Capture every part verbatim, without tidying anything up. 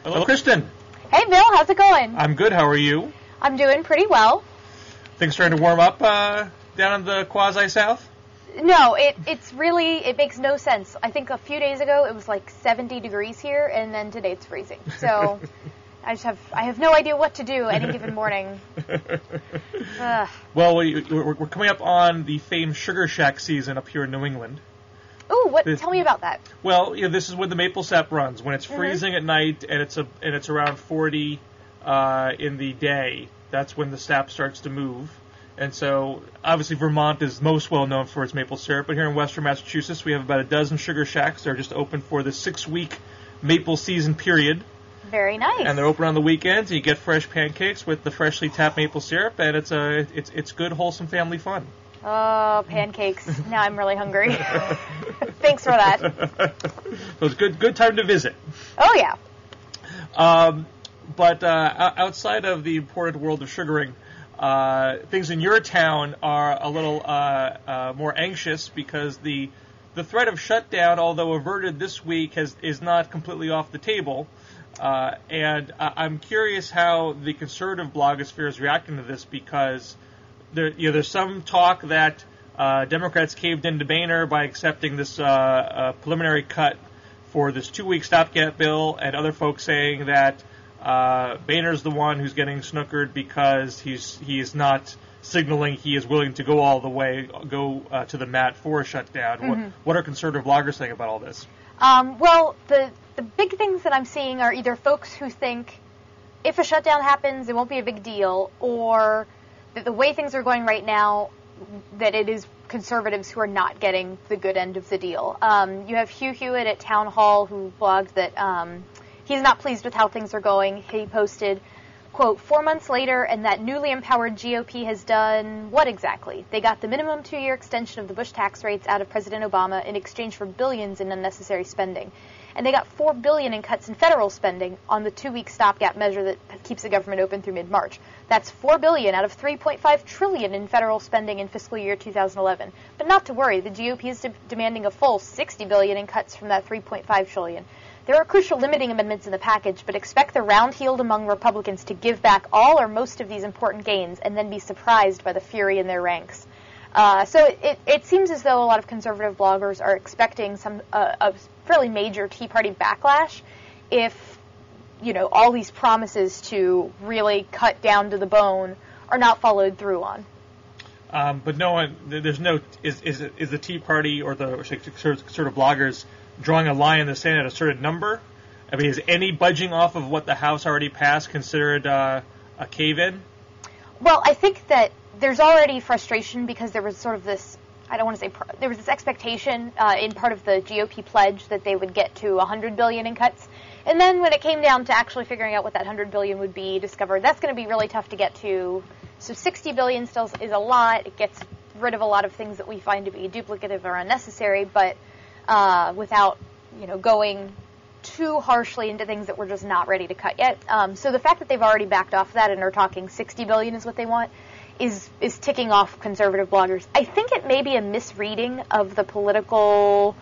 Hello, Kristen. Hey, Bill. How's it going? I'm good. How are you? I'm doing pretty well. Things starting to warm up uh, down in the quasi-south? No, it it's really, it makes no sense. I think a few days ago it was like seventy degrees here, and then today it's freezing. So I just have, I have no idea what to do any given morning. Ugh. Well, we, we're, we're coming up on the famed Sugar Shack season up here in New England. Ooh, what? This, tell me about that. Well, you know, this is when the maple sap runs, when it's freezing mm-hmm. at night and it's a and it's around forty uh, in the day. That's when the sap starts to move. And so, obviously, Vermont is most well known for its maple syrup, but here in western Massachusetts, we have about a dozen Sugar Shacks. They're just open for the six-week maple season period. Very nice. And they're open on the weekends, and you get fresh pancakes with the freshly tapped maple syrup, and it's a it's it's good, wholesome family fun. Oh, pancakes. Now I'm really hungry. Thanks for that. So it's good good time to visit. Oh, yeah. Um, but uh, outside of the important world of sugaring, uh, things in your town are a little uh, uh, more anxious because the the threat of shutdown, although averted this week, has is not completely off the table. Uh, and I'm curious how the conservative blogosphere is reacting to this because there, you know, there's some talk that uh, Democrats caved into Boehner by accepting this uh, uh, preliminary cut for this two-week stopgap bill, and other folks saying that uh, Boehner's the one who's getting snookered because he's he is not signaling he is willing to go all the way, go uh, to the mat for a shutdown. Mm-hmm. What, what are conservative bloggers saying about all this? Um, well, the the big things that I'm seeing are either folks who think if a shutdown happens, it won't be a big deal, or that the way things are going right now, that it is conservatives who are not getting the good end of the deal. Um, you have Hugh Hewitt at Town Hall who blogged that um, he's not pleased with how things are going. He posted, quote, four months later and that newly empowered G O P has done what exactly? They got the minimum two-year extension of the Bush tax rates out of President Obama in exchange for billions in unnecessary spending. And they got four billion dollars in cuts in federal spending on the two-week stopgap measure that keeps the government open through mid-March. That's four billion dollars out of three point five trillion dollars in federal spending in fiscal year two thousand eleven. But not to worry, the G O P is de- demanding a full sixty billion dollars in cuts from that three point five trillion dollars. There are crucial limiting amendments in the package, but expect the round-heeled among Republicans to give back all or most of these important gains and then be surprised by the fury in their ranks. Uh, so it, it seems as though a lot of conservative bloggers are expecting some uh, a fairly major Tea Party backlash if, you know, all these promises to really cut down to the bone are not followed through on. Um, but no one, there's no, is is is the Tea Party or the conservative bloggers drawing a line in the sand at a certain number? I mean, is any budging off of what the House already passed considered uh, a cave-in? Well, I think that there's already frustration because there was sort of this, I don't want to say, pro- there was this expectation uh, in part of the G O P pledge that they would get to one hundred billion dollars in cuts. And then when it came down to actually figuring out what that one hundred billion dollars would be, discovered that's going to be really tough to get to. So sixty billion dollars still is a lot. It gets rid of a lot of things that we find to be duplicative or unnecessary, but uh, without, you know, going too harshly into things that we're just not ready to cut yet. Um, so the fact that they've already backed off that and are talking sixty billion dollars is what they want is is ticking off conservative bloggers. I think it may be a misreading of the political...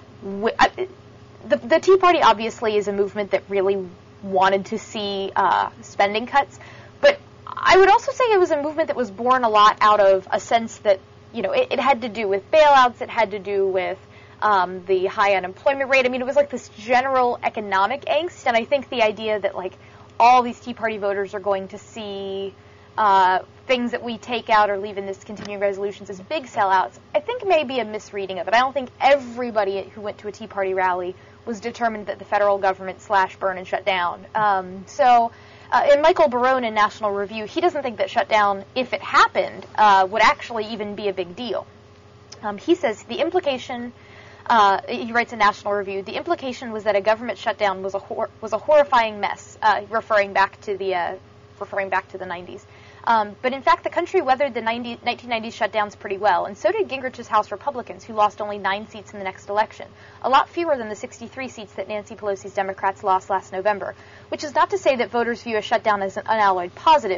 W- I, the, the Tea Party obviously is a movement that really wanted to see uh, spending cuts, but I would also say it was a movement that was born a lot out of a sense that, you know, it, it had to do with bailouts, it had to do with um, the high unemployment rate. I mean, it was like this general economic angst, and I think the idea that, like, all these Tea Party voters are going to see uh, things that we take out or leave in this continuing resolutions as big sellouts, I think may be a misreading of it. I don't think everybody who went to a Tea Party rally was determined that the federal government slash burn and shut down. Um, so, uh, and Michael Barone in National Review, he doesn't think that shutdown, if it happened, uh, would actually even be a big deal. Um, he says the implication, uh, he writes in National Review, the implication was that a government shutdown was a hor- was a horrifying mess, uh, referring back to the uh, referring back to the nineties. Um, but in fact, the country weathered the nineteen nineties shutdowns pretty well, and so did Gingrich's House Republicans, who lost only nine seats in the next election, a lot fewer than the sixty-three seats that Nancy Pelosi's Democrats lost last November, which is not to say that voters view a shutdown as an unalloyed positive,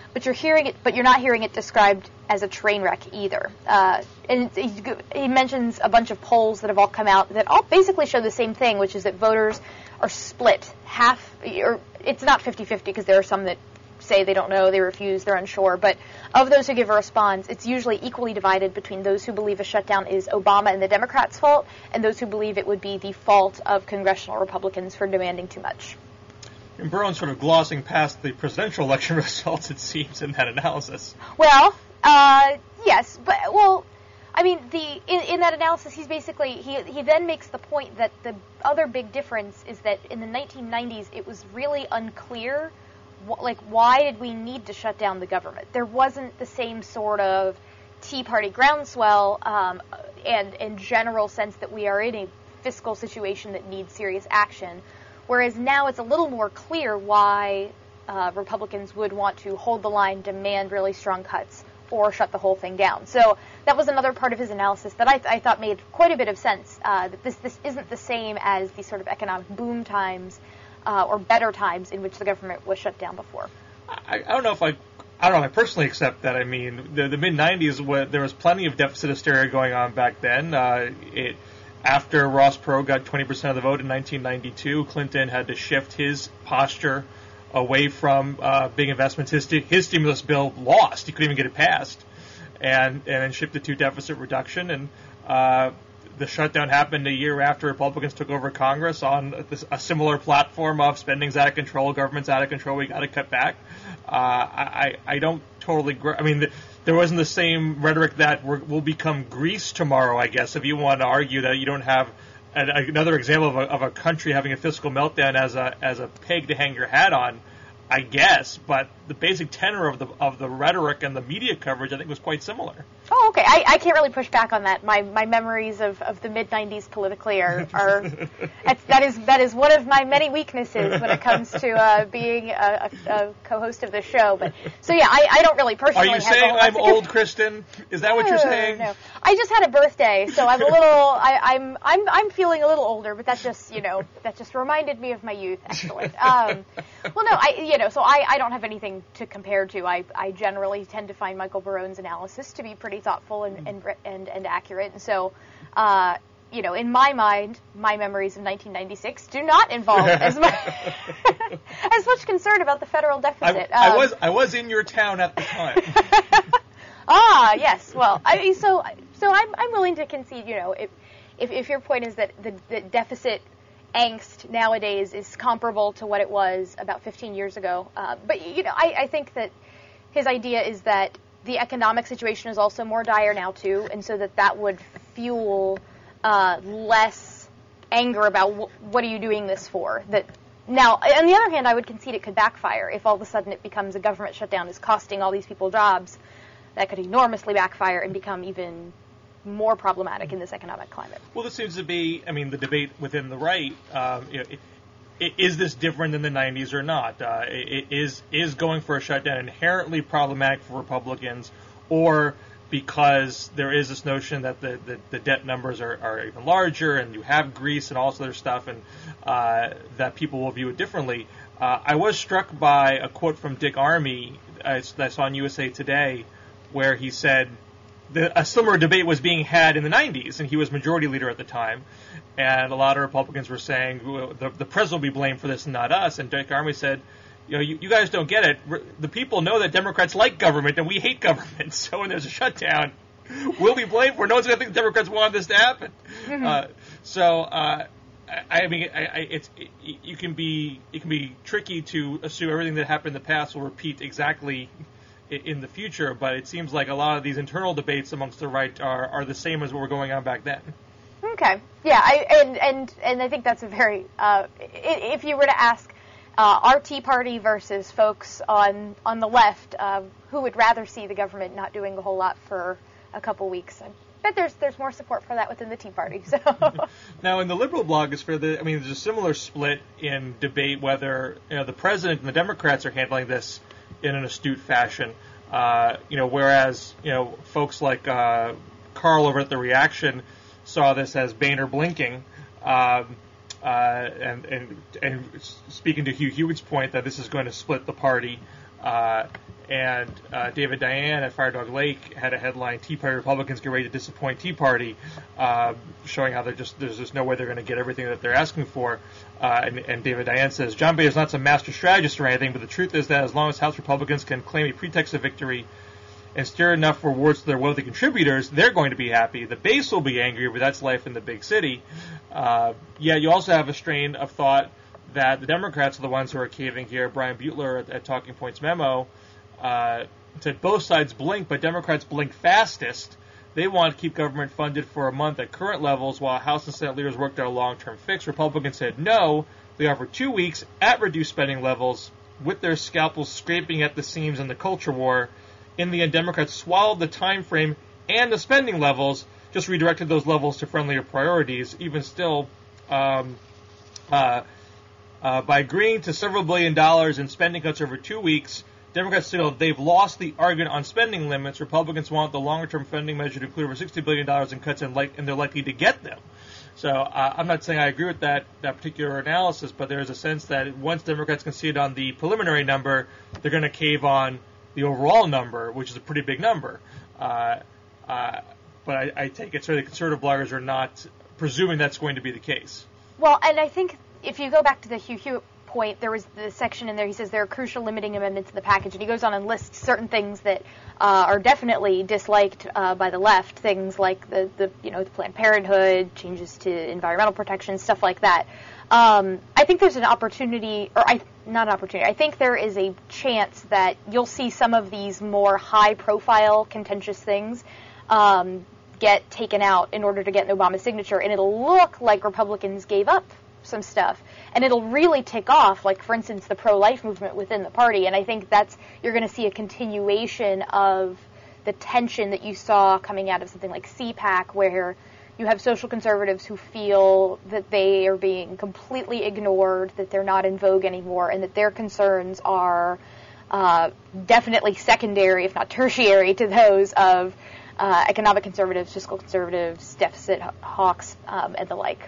but you're hearing it, but you're not hearing it described as a train wreck either. Uh, and he, he mentions a bunch of polls that have all come out that all basically show the same thing, which is that voters are split half, or it's not fifty-fifty because there are some that say they don't know, they refuse, they're unsure, but of those who give a response, it's usually equally divided between those who believe a shutdown is Obama and the Democrats' fault and those who believe it would be the fault of congressional Republicans for demanding too much. And Barone's sort of glossing past the presidential election results, it seems, in that analysis. Well, uh, yes, but, well, I mean, the in, in that analysis, he's basically, he, he then makes the point that the other big difference is that in the nineteen nineties, it was really unclear like, why did we need to shut down the government? There wasn't the same sort of Tea Party groundswell um, and, and general sense that we are in a fiscal situation that needs serious action, whereas now it's a little more clear why uh, Republicans would want to hold the line, demand really strong cuts, or shut the whole thing down. So that was another part of his analysis that I, th- I thought made quite a bit of sense, uh, that this, this isn't the same as the sort of economic boom times Uh, or better times in which the government was shut down before. I, I don't know if I, I don't know. I personally accept that. I mean, the, the mid nineties, there was plenty of deficit hysteria going on back then. Uh, it after Ross Perot got twenty percent of the vote in nineteen ninety-two, Clinton had to shift his posture away from uh, big investments. His, his stimulus bill lost; he couldn't even get it passed, and and then shifted to deficit reduction. And uh, the shutdown happened a year after Republicans took over Congress on this, a similar platform of spending's out of control, government's out of control, we got to cut back. Uh, I, I don't totally. Gr- I mean, the, there wasn't the same rhetoric that we're, we'll become Greece tomorrow. I guess if you want to argue that you don't have an, another example of a, of a country having a fiscal meltdown as a as a peg to hang your hat on, I guess. But the basic tenor of the of the rhetoric and the media coverage, I think, was quite similar. Oh, okay. I, I can't really push back on that. My my memories of, of the mid nineties politically are, are that's, that is that is one of my many weaknesses when it comes to uh, being a, a, a co-host of the show. But so yeah, I, I don't really personally. Are you have saying I'm to... old, Kristen? Is that no, what you're saying? No, I just had a birthday, so I'm a little. I, I'm I'm I'm feeling a little older, but that just you know that just reminded me of my youth. Excellent. Um, well, no, I you know so I, I don't have anything to compare to. I I generally tend to find Michael Barone's analysis to be pretty thoughtful and and and, and accurate. And so, uh, you know, in my mind, my memories of nineteen ninety-six do not involve as much as much concern about the federal deficit. I, I um, was I was in your town at the time. ah, yes. Well, I so so I'm I'm willing to concede. You know, if if, if your point is that the, the deficit angst nowadays is comparable to what it was about fifteen years ago, uh, but you know, I, I think that his idea is that the economic situation is also more dire now, too, and so that that would fuel uh, less anger about wh- what are you doing this for. That now, on the other hand, I would concede it could backfire if all of a sudden it becomes a government shutdown is costing all these people jobs. That could enormously backfire and become even more problematic in this economic climate. Well, this seems to be, I mean, the debate within the right. Um, you know, it, it, is this different than the nineties or not? Uh, it, is is going for a shutdown inherently problematic for Republicans, or because there is this notion that the, the, the debt numbers are, are even larger, and you have Greece and all this other stuff, and uh, that people will view it differently? Uh, I was struck by a quote from Dick Armey uh, that I saw on U S A Today, where he said the, a similar debate was being had in the nineties, and he was majority leader at the time. And a lot of Republicans were saying, well, the, the president will be blamed for this and not us. And Dick Armey said, you know, you, you guys don't get it. The people know that Democrats like government and we hate government. So when there's a shutdown, we'll be blamed for it. No one's going to think the Democrats wanted this to happen. Mm-hmm. Uh, so, uh, I, I mean, I, I, it's it, you can be it can be tricky to assume everything that happened in the past will repeat exactly in, in the future. But it seems like a lot of these internal debates amongst the right are, are the same as what were going on back then. Okay. Yeah, I, and, and and I think that's a very, uh, if you were to ask uh, our Tea Party versus folks on on the left, uh, who would rather see the government not doing a whole lot for a couple weeks, I bet there's there's more support for that within the Tea Party. So now, in the liberal blogosphere, the I mean, there's a similar split in debate whether you know the president and the Democrats are handling this in an astute fashion. Uh, you know, whereas you know folks like uh, Carl over at The Reaction saw this as Boehner blinking, um, uh, and, and and speaking to Hugh Hewitt's point that this is going to split the party, Uh, and uh, David Diane at Fire Dog Lake had a headline, Tea Party Republicans get ready to disappoint Tea Party, uh, showing how they're just there's just no way they're going to get everything that they're asking for. Uh, and, and David Diane says, John Boehner's not some master strategist or anything, but the truth is that as long as House Republicans can claim a pretext of victory and steer enough rewards to their wealthy contributors, they're going to be happy. The base will be angry, but that's life in the big city. Uh, yeah, you also have a strain of thought that the Democrats are the ones who are caving here. Brian Butler at, at Talking Points memo uh, said both sides blink, but Democrats blink fastest. They want to keep government funded for a month at current levels while House and Senate leaders worked out a long-term fix. Republicans said no. They offered two weeks at reduced spending levels with their scalpels scraping at the seams in the culture war. In the end, Democrats swallowed the time frame and the spending levels, just redirected those levels to friendlier priorities. Even still, um, uh, uh, by agreeing to several billion dollars in spending cuts over two weeks, Democrats feel they've lost the argument on spending limits. Republicans want the longer-term funding measure to include over sixty billion dollars in cuts, and, like, and they're likely to get them. So uh, I'm not saying I agree with that, that particular analysis, but there is a sense that once Democrats concede on the preliminary number, they're going to cave on the overall number, which is a pretty big number. Uh, uh, but I, I take it certainly conservative bloggers are not presuming that's going to be the case. Well, and I think if you go back to the Hugh Hewitt point, there was the section in there, he says there are crucial limiting amendments in the package, and he goes on and lists certain things that uh, are definitely disliked uh, by the left, things like the, the, you know, the Planned Parenthood, changes to environmental protection, stuff like that. Um, I think there's an opportunity, or I, not an opportunity, I think there is a chance that you'll see some of these more high-profile, contentious things um, get taken out in order to get an Obama signature, and it'll look like Republicans gave up some stuff, and it'll really tick off, like, for instance, the pro-life movement within the party, and I think that's, you're going to see a continuation of the tension that you saw coming out of something like C PAC, where you have social conservatives who feel that they are being completely ignored, that they're not in vogue anymore, and that their concerns are uh, definitely secondary, if not tertiary, to those of uh, economic conservatives, fiscal conservatives, deficit hawks, um, and the like.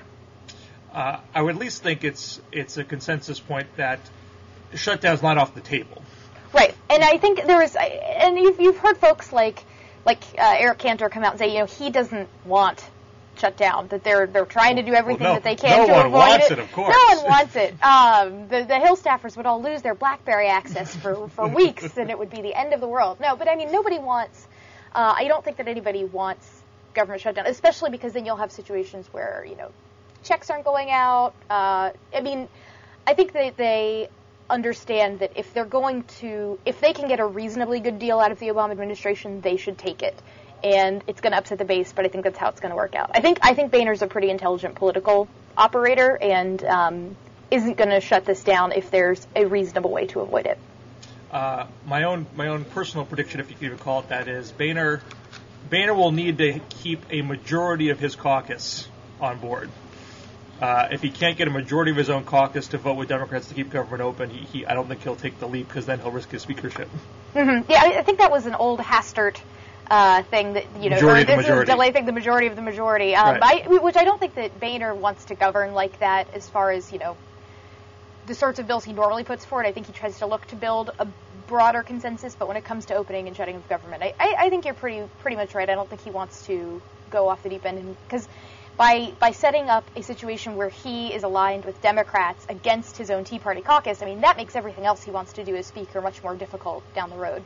Uh, I would at least think it's it's a consensus point that shutdown's not off the table. Right, and I think there is, and you've you've heard folks like like uh, Eric Cantor come out and say, you know, he doesn't want shut down, that they're they're trying to do everything well, no, that they can no to one avoid wants it. it, of course. No one wants it. Um, the the Hill staffers would all lose their BlackBerry access for, for weeks, and it would be the end of the world. No, but I mean, nobody wants. Uh, I don't think that anybody wants government shutdown, especially because then you'll have situations where, you know, checks aren't going out. Uh, I mean, I think that they understand that if they're going to, if they can get a reasonably good deal out of the Obama administration, they should take it. And it's going to upset the base, but I think that's how it's going to work out. I think I think Boehner's a pretty intelligent political operator and um, isn't going to shut this down if there's a reasonable way to avoid it. Uh, my own my own personal prediction, if you can even call it that, is Boehner Boehner will need to keep a majority of his caucus on board. Uh, if he can't get a majority of his own caucus to vote with Democrats to keep government open, he, he I don't think he'll take the leap because then he'll risk his speakership. Mm-hmm. Yeah, I, I think that was an old Hastert uh, thing that, you know, majority or this of the majority. is delay thing, the majority of the majority, um, right. I, which I don't think that Boehner wants to govern like that as far as, you know, the sorts of bills he normally puts forward. I think he tries to look to build a broader consensus, but when it comes to opening and shutting of government, I, I, I think you're pretty pretty much right. I don't think he wants to go off the deep end, because by by setting up a situation where he is aligned with Democrats against his own Tea Party caucus, I mean, that makes everything else he wants to do as Speaker much more difficult down the road.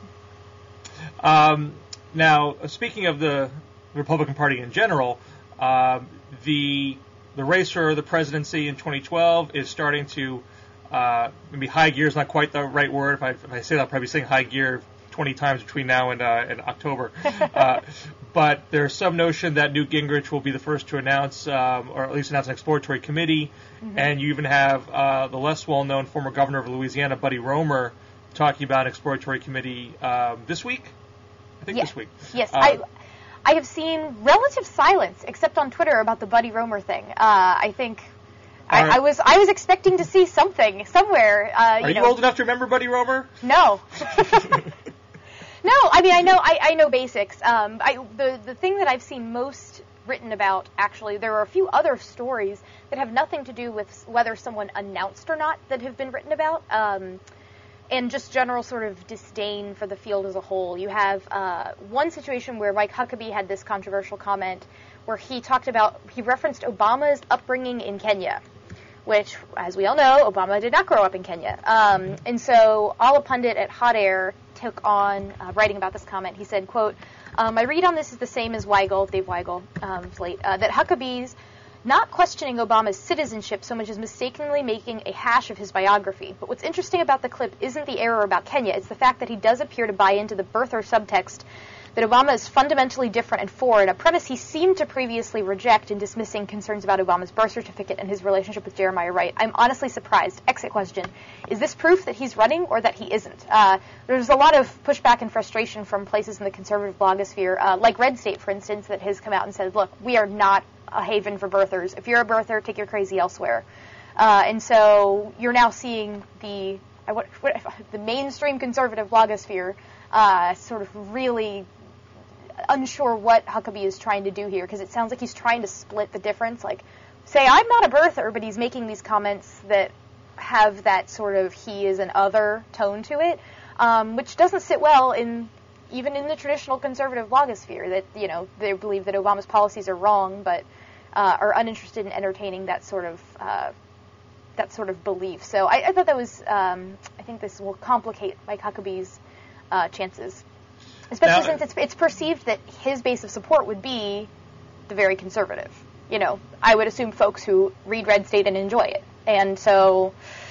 Um, now, speaking of the Republican Party in general, uh, the the race for the presidency in twenty twelve is starting to uh, maybe high gear is not quite the right word. If I, if I say that, I'll probably be saying high gear twenty times between now and, uh, and October. uh, but there's some notion that Newt Gingrich will be the first to announce, um, or at least announce an exploratory committee. Mm-hmm. And you even have uh, the less well-known former governor of Louisiana, Buddy Roemer, talking about an exploratory committee um, this week. I think yeah. this week. Yes, uh, I I have seen relative silence, except on Twitter, about the Buddy Roemer thing. Uh, I think I, I was I was expecting to see something somewhere. Uh, Are you, you know. old enough to remember Buddy Roemer? No. No, I mean I know I, I know basics. Um, I, the the thing that I've seen most written about, actually, there are a few other stories that have nothing to do with whether someone announced or not that have been written about. Um, and just general sort of disdain for the field as a whole. You have uh, one situation where Mike Huckabee had this controversial comment where he talked about, he referenced Obama's upbringing in Kenya, which, as we all know, Obama did not grow up in Kenya. Um, and so Ala Pundit at Hot Air took on uh, writing about this comment. He said, quote, um, my read on this is the same as Weigel, Dave Weigel, um, late, uh, that Huckabee's not questioning Obama's citizenship so much as mistakenly making a hash of his biography. But what's interesting about the clip isn't the error about Kenya, it's the fact that he does appear to buy into the birther subtext that Obama is fundamentally different and foreign, a premise he seemed to previously reject in dismissing concerns about Obama's birth certificate and his relationship with Jeremiah Wright. I'm honestly surprised. Exit question. Is this proof that he's running or that he isn't? Uh, there's a lot of pushback and frustration from places in the conservative blogosphere, uh, like Red State, for instance, that has come out and said, look, we are not a haven for birthers. If you're a birther, take your crazy elsewhere. Uh, and so you're now seeing the uh, what, what, the mainstream conservative blogosphere uh, sort of really unsure what Huckabee is trying to do here, because it sounds like he's trying to split the difference. Like, say, I'm not a birther, but he's making these comments that have that sort of he is an other tone to it, um, which doesn't sit well in even in the traditional conservative blogosphere, that, you know, they believe that Obama's policies are wrong, but uh, are uninterested in entertaining that sort of uh, that sort of belief. So I, I thought that was, um, I think this will complicate Mike Huckabee's uh, chances. Especially now, since it's it's perceived that his base of support would be the very conservative. You know, I would assume folks who read Red State and enjoy it. And so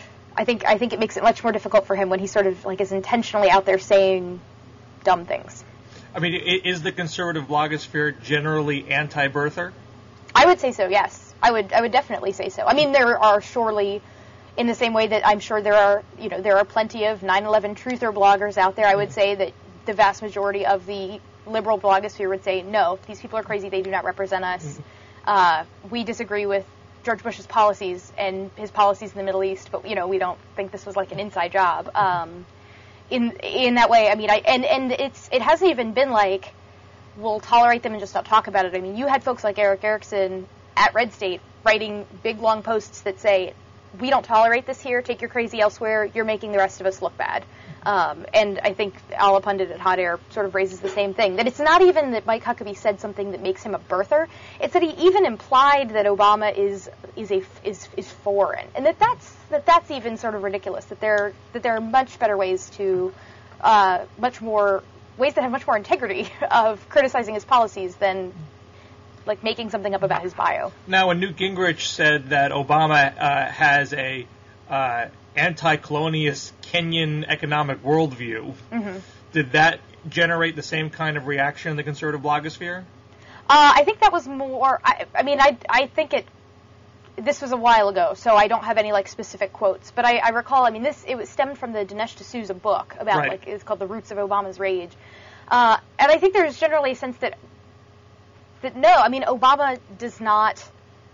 I think I think it makes it much more difficult for him when he sort of like is intentionally out there saying dumb things. I mean, is the conservative blogosphere generally anti-birther? I would say so, yes. I would I would definitely say so. I mean, there are surely, in the same way that I'm sure there are, you know, there are plenty of nine eleven truther bloggers out there, I would say that the vast majority of the liberal blogosphere would say, no, these people are crazy, they do not represent us. Mm-hmm. Uh, we disagree with George Bush's policies and his policies in the Middle East, but, you know, we don't think this was like an inside job. Um, in in that way, I mean, I and, and it's it hasn't even been like, we'll tolerate them and just not talk about it. I mean, you had folks like Eric Erickson at Red State writing big, long posts that say, we don't tolerate this here, take your crazy elsewhere, you're making the rest of us look bad. Um, and I think Ala Pundit at Hot Air sort of raises the same thing, that it's not even that Mike Huckabee said something that makes him a birther, it's that he even implied that Obama is is a is is foreign, and that that's that that's even sort of ridiculous. That there that there are much better ways to uh, much more ways that have much more integrity of criticizing his policies than like making something up about his bio. Now, when Newt Gingrich said that Obama uh, has a uh, anti-colonialist Kenyan economic worldview, mm-hmm. did that generate the same kind of reaction in the conservative blogosphere? Uh, I think that was more, I, I mean, I, I think it, this was a while ago, so I don't have any, like, specific quotes, but I, I recall, I mean, this, it was stemmed from the Dinesh D'Souza book about, right. like, it's called The Roots of Obama's Rage. Uh, and I think there's generally a sense that, that no, I mean, Obama does not,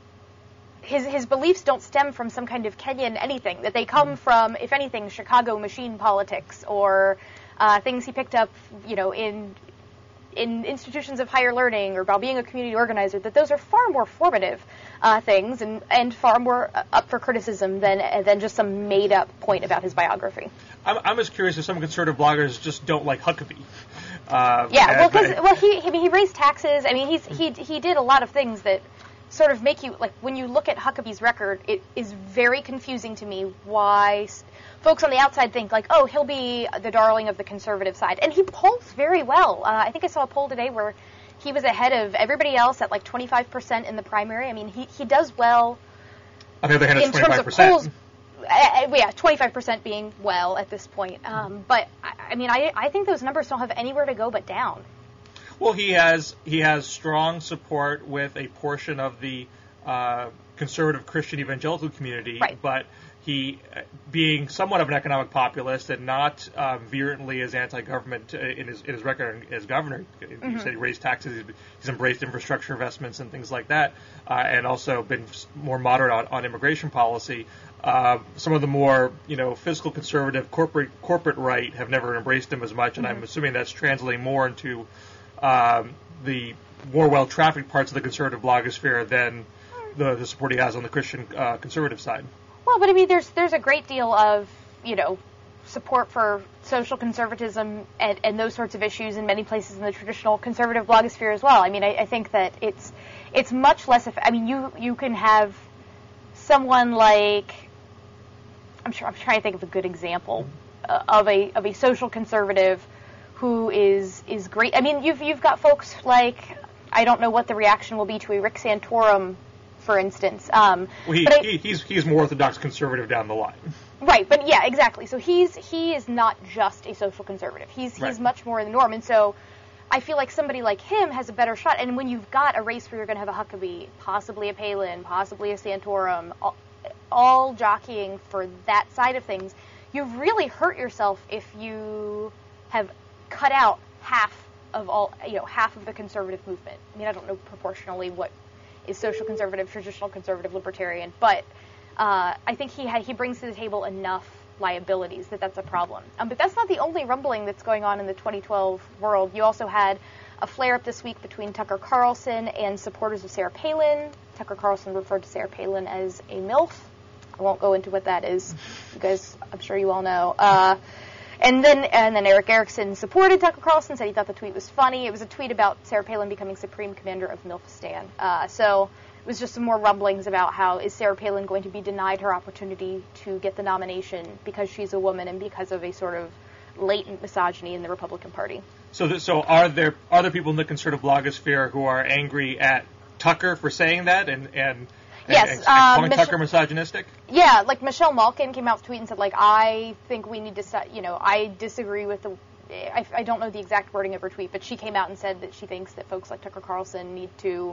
His his beliefs don't stem from some kind of Kenyan anything, that they come from, if anything, Chicago machine politics or uh, things he picked up, you know, in in institutions of higher learning or about being a community organizer, that those are far more formative uh, things and, and far more up for criticism than than just some made-up point about his biography. I'm, I'm as curious if some conservative bloggers just don't like Huckabee. Uh, yeah, well, because well, he, he he raised taxes. I mean, he's he he did a lot of things that sort of make you, like, when you look at Huckabee's record, it is very confusing to me why folks on the outside think, like, oh, he'll be the darling of the conservative side. And he polls very well. Uh, I think I saw a poll today where he was ahead of everybody else at, like, twenty-five percent in the primary. I mean, he, he does well. On the other hand, it's in terms of polls. Uh, yeah, twenty-five percent being well at this point. Um, but, I, I mean, I, I think those numbers don't have anywhere to go but down. Well, he has he has strong support with a portion of the uh, conservative Christian evangelical community, right. but he, being somewhat of an economic populist and not uh, virulently as anti-government in his in his record as governor, mm-hmm. you said he raised taxes, he's embraced infrastructure investments and things like that, uh, and also been more moderate on, on immigration policy. Uh, some of the more, you know, fiscal conservative corporate corporate right have never embraced him as much, and mm-hmm. I'm assuming that's translating more into Um, the more well-trafficked parts of the conservative blogosphere than the, the support he has on the Christian uh, conservative side. Well, but I mean, there's there's a great deal of, you know, support for social conservatism and, and those sorts of issues in many places in the traditional conservative blogosphere as well. I mean, I, I think that it's it's much less. Eff- I mean, you you can have someone like I'm sure I'm trying to think of a good example uh, of a of a social conservative who is is great. I mean, you've you've got folks like I don't know what the reaction will be to a Rick Santorum, for instance. Um, well, he, but I, he, he's he's more orthodox conservative down the line. Right, but yeah, exactly. So he's he is not just a social conservative. He's he's Right. much more the norm, and so I feel like somebody like him has a better shot. And when you've got a race where you're going to have a Huckabee, possibly a Palin, possibly a Santorum, all, all jockeying for that side of things, you've really hurt yourself if you have cut out half of all, you know, half of the conservative movement. I mean, I don't know proportionally what is social conservative, traditional conservative, libertarian, but uh, I think he ha- he brings to the table enough liabilities that that's a problem. Um, but that's not the only rumbling that's going on in the twenty twelve world. You also had a flare-up this week between Tucker Carlson and supporters of Sarah Palin. Tucker Carlson referred to Sarah Palin as a MILF. I won't go into what that is. You guys, I'm sure you all know. Uh, and then and then Eric Erickson supported Tucker Carlson, said he thought the tweet was funny. It was a tweet about Sarah Palin becoming Supreme Commander of MILFistan. Uh, so it was just some more rumblings about how is Sarah Palin going to be denied her opportunity to get the nomination because she's a woman and because of a sort of latent misogyny in the Republican Party. So, th- so are there are there people in the conservative blogosphere who are angry at Tucker for saying that and and, yes, and, and um, calling Mich- Tucker misogynistic? Yeah, like Michelle Malkin came out with a tweet and said, like, I think we need to, set, you know, I disagree with the, I, I don't know the exact wording of her tweet, but she came out and said that she thinks that folks like Tucker Carlson need to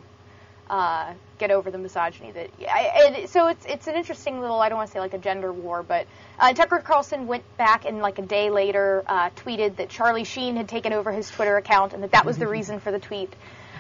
uh, get over the misogyny. That I, and so it's it's an interesting little, I don't want to say like a gender war, but uh, Tucker Carlson went back and like a day later uh, tweeted that Charlie Sheen had taken over his Twitter account and that that was the reason for the tweet.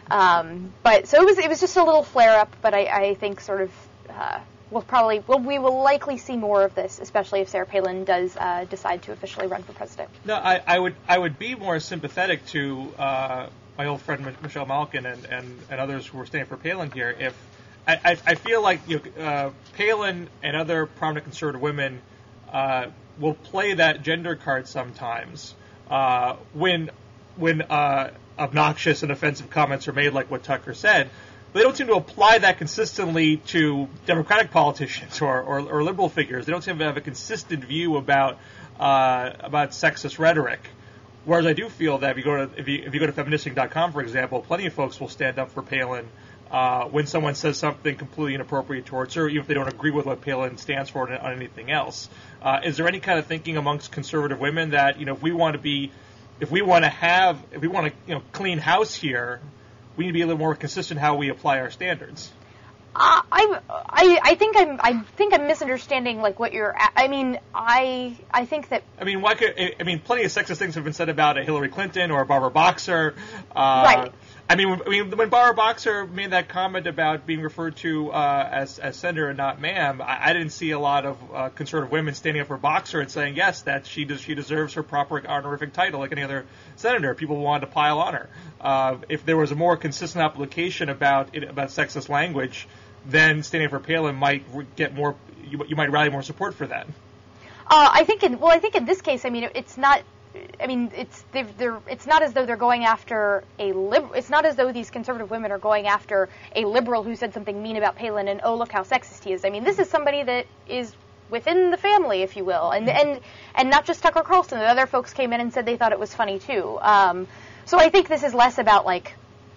Um, but so it was it was just a little flare up, but I, I think sort of uh, we'll probably well we will likely see more of this, especially if Sarah Palin does uh, decide to officially run for president. No, I, I would I would be more sympathetic to uh, my old friend M- Michelle Malkin and, and, and others who are standing for Palin here. If I, I, I feel like you know, uh, Palin and other prominent conservative women uh, will play that gender card sometimes uh, when when uh, obnoxious and offensive comments are made, like what Tucker said. They don't seem to apply that consistently to Democratic politicians or, or, or liberal figures. They don't seem to have a consistent view about uh, about sexist rhetoric. Whereas I do feel that if you go to if you, if you go to feministic dot com, for example, plenty of folks will stand up for Palin uh, when someone says something completely inappropriate towards her, even if they don't agree with what Palin stands for on anything else. Uh, is there any kind of thinking amongst conservative women that, you know, if we want to be, if we want to have, if we want to, you know, clean house here, we need to be a little more consistent how we apply our standards? Uh, I, I I think I'm I think I'm misunderstanding like what you're. I mean I I think that. I mean, why could I mean? Plenty of sexist things have been said about a Hillary Clinton or a Barbara Boxer. Uh, right. I mean, when, I mean, when Barbara Boxer made that comment about being referred to uh, as as senator and not ma'am, I, I didn't see a lot of uh, conservative women standing up for Boxer and saying yes, that she does she deserves her proper honorific title like any other senator. People wanted to pile on her. Uh, if there was a more consistent application about it, about sexist language, then standing for Palin might get more. You, you might rally more support for that. Uh, I think in well, I think in this case, I mean, it's not. I mean, it's they're, they're it's not as though they're going after a lib. It's not as though these conservative women are going after a liberal who said something mean about Palin and oh look how sexist he is. I mean, this is somebody that is within the family, if you will, and and and not just Tucker Carlson. The other folks came in and said they thought it was funny too. Um, so I think this is less about like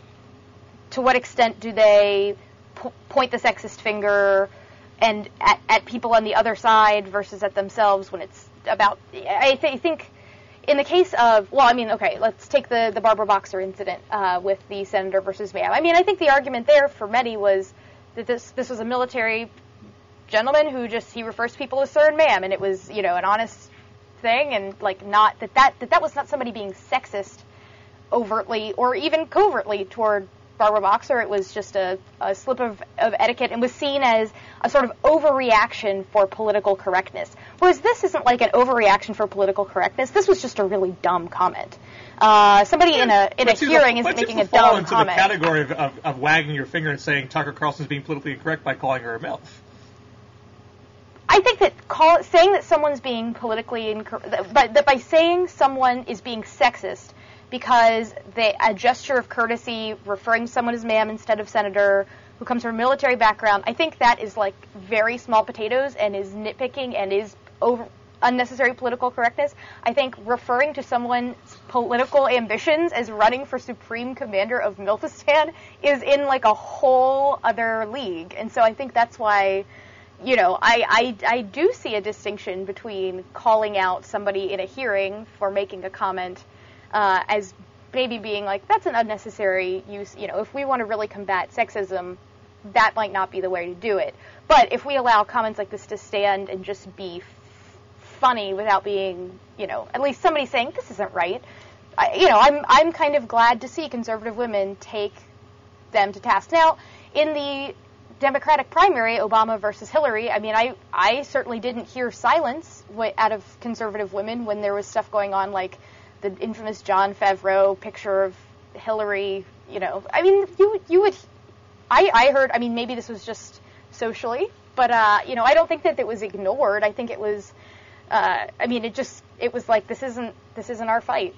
to what extent do they po- point the sexist finger and at, at people on the other side versus at themselves when it's about. I, th- I think. In the case of, well, I mean, okay, let's take the, the Barbara Boxer incident uh, with the senator versus ma'am. I mean, I think the argument there for many was that this this was a military gentleman who just, he refers to people as sir and ma'am, and it was, you know, an honest thing, and, like, not, that that, that, that was not somebody being sexist overtly or even covertly toward Barbara Boxer. It was just a, a slip of, of etiquette and was seen as a sort of overreaction for political correctness. Whereas this isn't like an overreaction for political correctness. This was just a really dumb comment. Uh, somebody yeah, in a in a hearing isn't making a dumb fall into comment. The category of, of, of wagging your finger and saying Tucker Carlson's being politically incorrect by calling her a MILF. I think that call, saying that someone's being politically incorrect, but that by saying someone is being sexist because they, a gesture of courtesy, referring to someone as ma'am instead of senator, who comes from a military background, I think that is like very small potatoes and is nitpicking and is over unnecessary political correctness. I think referring to someone's political ambitions as running for supreme commander of Miltistan is in like a whole other league. And so I think that's why, you know, I, I, I do see a distinction between calling out somebody in a hearing for making a comment uh, as maybe being like, that's an unnecessary use. You know, if we want to really combat sexism, that might not be the way to do it. But if we allow comments like this to stand and just be funny without being, you know, at least somebody saying this isn't right. I, you know, I'm I'm kind of glad to see conservative women take them to task. Now, in the Democratic primary, Obama versus Hillary, I mean, I I certainly didn't hear silence out of conservative women when there was stuff going on like the infamous Jon Favreau picture of Hillary. You know, I mean, you you would. I I heard. I mean, maybe this was just socially, but uh, you know, I don't think that it was ignored. I think it was. Uh, I mean, it just, it was like, this isn't, this isn't our fight.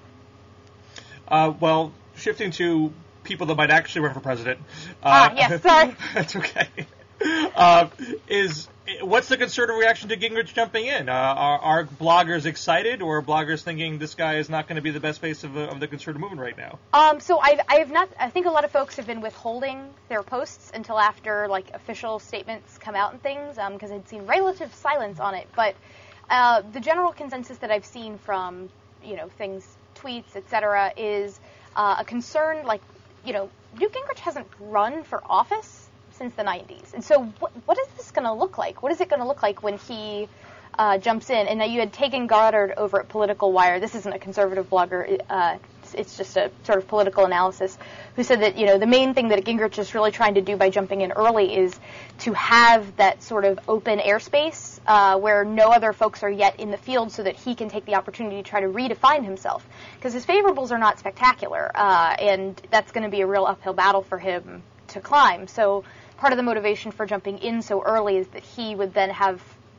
Uh, well, shifting to people that might actually run for president. Uh, ah, yes, sorry. That's okay. Uh, is, what's the conservative reaction to Gingrich jumping in? Uh, are, are bloggers excited, or are bloggers thinking this guy is not going to be the best face of the, of the conservative movement right now? Um, so I've, I've not, I think a lot of folks have been withholding their posts until after, like, official statements come out and things, um, because I'd seen relative silence on it, but Uh, the general consensus that I've seen from, you know, things, tweets, et cetera, is uh, a concern, like, you know, Newt Gingrich hasn't run for office since the nineties. And so what, what is this going to look like? What is it going to look like when he uh, jumps in? And now you had Tegan Goddard over at Political Wire. This isn't a conservative blogger. Uh, it's just a sort of political analysis, who said that, you know, the main thing that Gingrich is really trying to do by jumping in early is to have that sort of open airspace uh, where no other folks are yet in the field, so that he can take the opportunity to try to redefine himself. Because his favorables are not spectacular, uh, and that's going to be a real uphill battle for him to climb. So part of the motivation for jumping in so early is that he would then have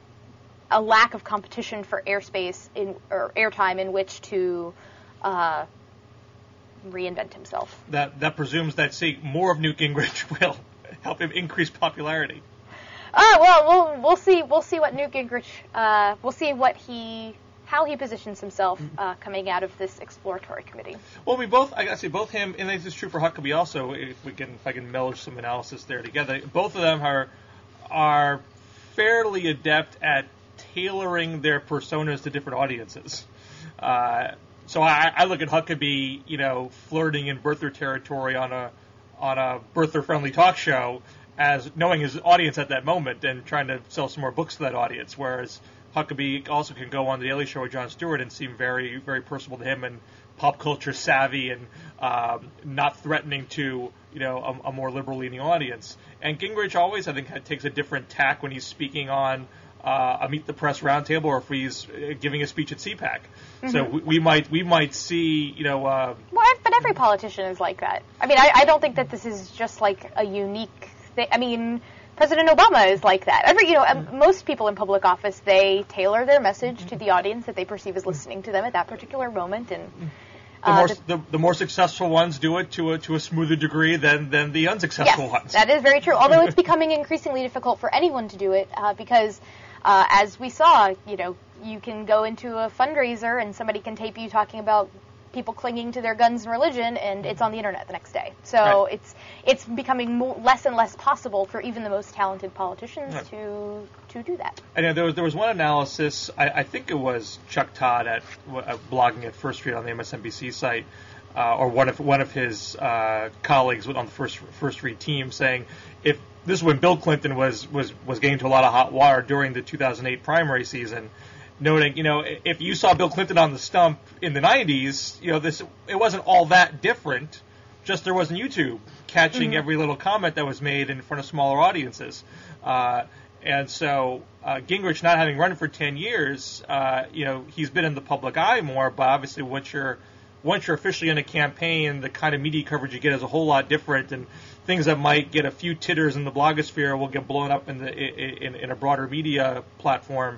a lack of competition for airspace in, or airtime in which to uh, reinvent himself. That that presumes that seeing more of Newt Gingrich will help him increase popularity. Uh, well, we'll we'll see we'll see what Newt Gingrich uh, we'll see what he how he positions himself uh, coming out of this exploratory committee. Well, we both I gotta say both him and this is true for Huckabee also. If we can if I can melge some analysis there together, both of them are are fairly adept at tailoring their personas to different audiences. Uh, So I, I look at Huckabee, you know, flirting in birther territory on a on a birther-friendly talk show as knowing his audience at that moment and trying to sell some more books to that audience. Whereas Huckabee also can go on the Daily Show with Jon Stewart and seem very, very personable to him and pop culture savvy and um, not threatening to, you know, a, a more liberal-leaning audience. And Gingrich always, I think, takes a different tack when he's speaking on Uh, a Meet the Press roundtable, or if he's uh, giving a speech at C PAC. Mm-hmm. So we, we might we might see, you know. Uh, well, but every politician is like that. I mean, I, I don't think that this is just like a unique thing. I mean, President Obama is like that. Every, you know, mm-hmm. most people in public office, they tailor their message mm-hmm. to the audience that they perceive as listening to them at that particular moment, and. The more, uh, the, the more successful ones do it to a to a smoother degree than, than the unsuccessful yes, ones. That is very true. Although it's becoming increasingly difficult for anyone to do it uh, because, uh, as we saw, you know, you can go into a fundraiser and somebody can tape you talking about people clinging to their guns and religion, and it's on the internet the next day. So right. it's it's becoming more, less and less possible for even the most talented politicians right. to to do that. I know there was there was one analysis. I, I think it was Chuck Todd at uh, blogging at First Street on the M S N B C site, uh, or one of one of his uh, colleagues on the First First Street team, saying if this is when Bill Clinton was was was getting into a lot of hot water during the two thousand eight primary season. Noting, you know, if you saw Bill Clinton on the stump in the nineties, you know, this it wasn't all that different. Just there wasn't YouTube catching mm-hmm. every little comment that was made in front of smaller audiences. Uh, and so uh, Gingrich not having run for ten years, uh, you know, he's been in the public eye more. But obviously, once you're once you're officially in a campaign, the kind of media coverage you get is a whole lot different, and things that might get a few titters in the blogosphere will get blown up in the in, in a broader media platform.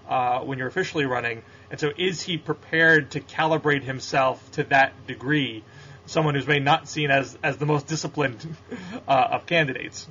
uh, when you're officially running. And so is he prepared to calibrate himself to that degree, someone who's maybe not seen as, as the most disciplined uh, of candidates?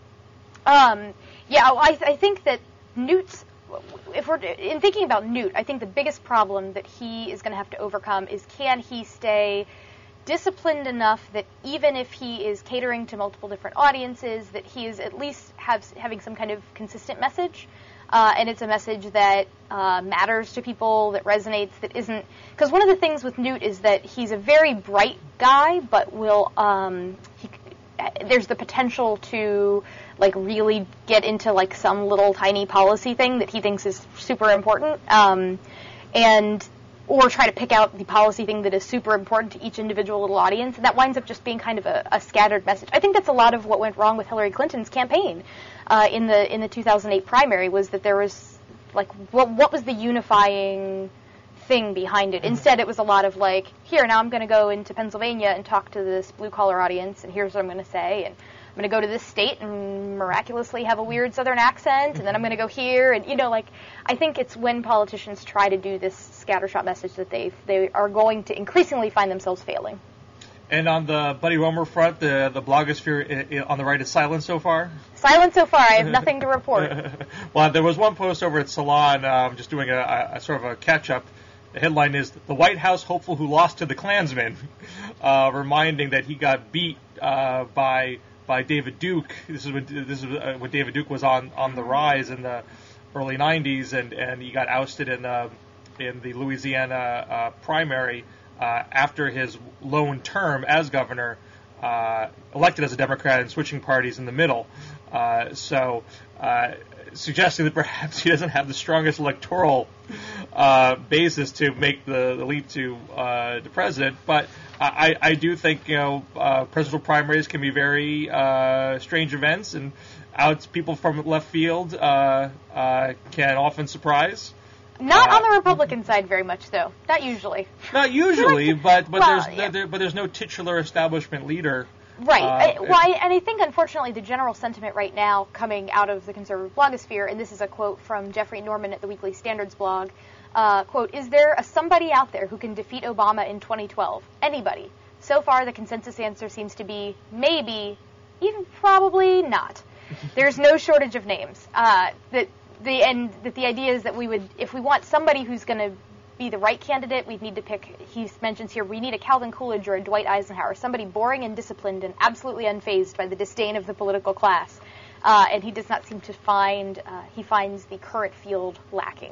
Um, yeah, I, th- I think that Newt's, if we're in thinking about Newt, I think the biggest problem that he is going to have to overcome is, can he stay disciplined enough that even if he is catering to multiple different audiences, that he is at least have, having some kind of consistent message, uh, and it's a message that uh, matters to people, that resonates, that isn't... Because one of the things with Newt is that he's a very bright guy, but will... Um, he, there's the potential to like really get into like some little tiny policy thing that he thinks is super important, um, and or try to pick out the policy thing that is super important to each individual little audience, and that winds up just being kind of a, a scattered message. I think that's a lot of what went wrong with Hillary Clinton's campaign uh, in the in the two thousand eight primary, was that there was like what what was the unifying thing behind it. Instead, it was a lot of like, here, now I'm going to go into Pennsylvania and talk to this blue-collar audience, and here's what I'm going to say, and I'm going to go to this state and miraculously have a weird southern accent, and then I'm going to go here, and, you know, like, I think it's when politicians try to do this scattershot message that they they are going to increasingly find themselves failing. And on the Buddy Roemer front, the, the blogosphere I- I- on the right is silent so far? Silent so far. I have nothing to report. Well, there was one post over at Salon, um, just doing a, a, a sort of a catch-up. The headline is, "The White House hopeful who lost to the Klansmen," uh, reminding that he got beat uh, by by David Duke. This is when this is uh, when David Duke was on, on the rise in the early nineties, and, and he got ousted in the in the Louisiana uh, primary uh, after his lone term as governor, uh, elected as a Democrat and switching parties in the middle. Uh, so. Uh, suggesting that perhaps he doesn't have the strongest electoral uh, basis to make the, the leap to uh, the president. But I, I do think, you know, uh, presidential primaries can be very uh, strange events, and out people from left field uh, uh, can often surprise. Not uh, on the Republican side very much, though. Not usually. Not usually, but but well, there's yeah. there, but there's no titular establishment leader. Right. Uh, I, well, I, and I think, unfortunately, the general sentiment right now coming out of the conservative blogosphere, and this is a quote from Jeffrey Norman at the Weekly Standards blog, uh, quote, "Is there a somebody out there who can defeat Obama in twenty twelve? Anybody? So far, the consensus answer seems to be maybe, even probably not. There's no shortage of names. Uh, that the and that the idea is that we would, if we want somebody who's going to be the right candidate, we'd need to pick, he mentions here, we need a Calvin Coolidge or a Dwight Eisenhower, somebody boring and disciplined and absolutely unfazed by the disdain of the political class. Uh, and he does not seem to find, uh, he finds the current field lacking."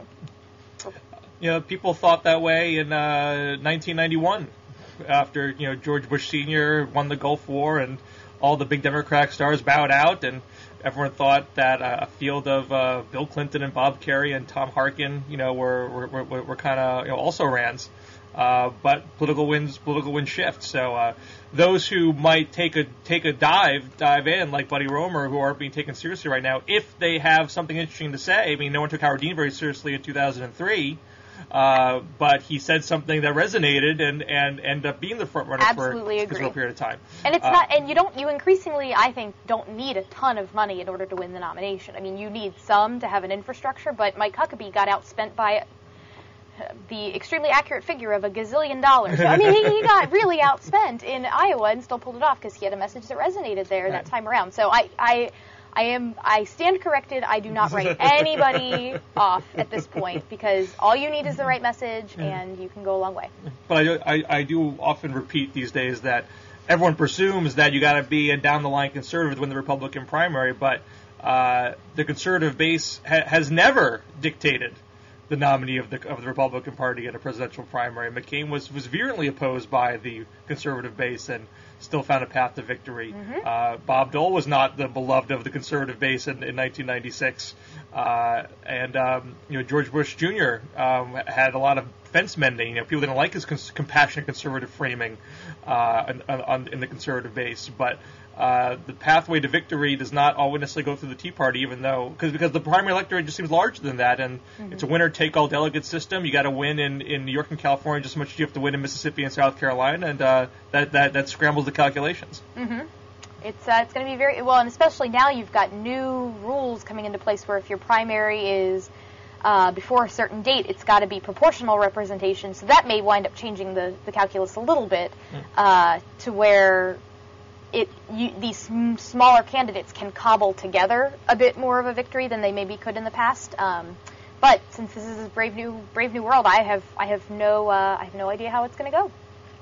You know, people thought that way in uh, nineteen ninety-one, after, you know, George Bush Senior won the Gulf War and all the big Democratic stars bowed out, and everyone thought that uh, a field of uh, Bill Clinton and Bob Kerrey and Tom Harkin, you know, were were, were, were kind of, you know, also rans. Uh, but political winds, political winds shift. So uh, those who might take a take a dive dive in, like Buddy Roemer, who aren't being taken seriously right now, if they have something interesting to say. I mean, no one took Howard Dean very seriously in two thousand three. Uh, but he said something that resonated and, and ended up being the front runner Absolutely for a agree. considerable period of time. And it's uh, not, and you don't, you increasingly, I think, don't need a ton of money in order to win the nomination. I mean, you need some to have an infrastructure, but Mike Huckabee got outspent by the extremely accurate figure of a gazillion dollars. So, I mean, he, he got really outspent in Iowa and still pulled it off because he had a message that resonated there right. that time around. So I, I, I am, I stand corrected. I do not write anybody off at this point, because all you need is the right message, and you can go a long way. But I, I, I do often repeat these days that everyone presumes that you got to be a down-the-line conservative to win the Republican primary, but uh, the conservative base ha- has never dictated the nominee of the of the Republican Party in a presidential primary. McCain was, was virulently opposed by the conservative base and still found a path to victory. Mm-hmm. Uh, Bob Dole was not the beloved of the conservative base in, in nineteen ninety-six. Uh, and, um, you know, George Bush Junior Um, had a lot of fence mending. You know, people didn't like his cons- compassionate conservative framing uh, on, on, in the conservative base. But uh, the pathway to victory does not always necessarily go through the Tea Party, even though, because because the primary electorate just seems larger than that, and mm-hmm. it's a winner-take-all delegate system. You got to win in, in New York and California just as much as you have to win in Mississippi and South Carolina, and uh, that, that that scrambles the calculations. Mm-hmm. It's uh, it's going to be very well, and especially now you've got new rules coming into place where if your primary is uh, before a certain date, it's got to be proportional representation. So that may wind up changing the, the calculus a little bit uh, to where it you, these sm- smaller candidates can cobble together a bit more of a victory than they maybe could in the past. Um, but since this is a brave new brave new world, I have I have no uh, I have no idea how it's going to go.